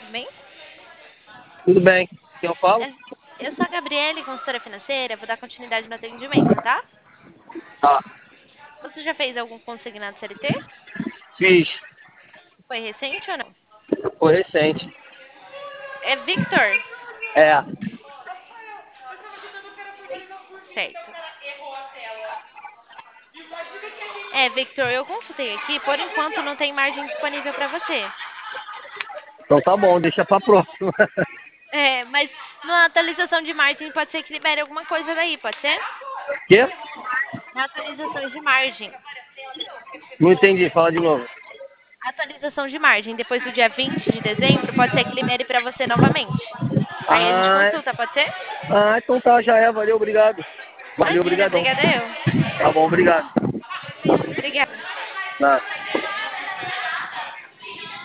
tudo bem? Tudo bem. Quem eu falo? Eu sou a Gabriele, consultora financeira, vou dar continuidade no atendimento, tá? Tá. Você já fez algum consignado CLT? Fiz. Foi recente ou não? Foi recente. É Victor? É. Certo. É, Victor, eu consultei aqui, por enquanto não tem margem disponível para você. Então tá bom, deixa pra próxima. É, mas na atualização de margem pode ser que libere alguma coisa daí, pode ser? Quê? Na atualização de margem. Não entendi, fala de novo. Atualização de margem, depois do dia 20 de dezembro, pode ser que libere para você novamente. Aí a gente Ah, consulta, pode ser? então tá, já é. Valeu, obrigado. Valeu, Imagina, obrigadão. obrigada eu. Tá bom, obrigado. Obrigada. Tá.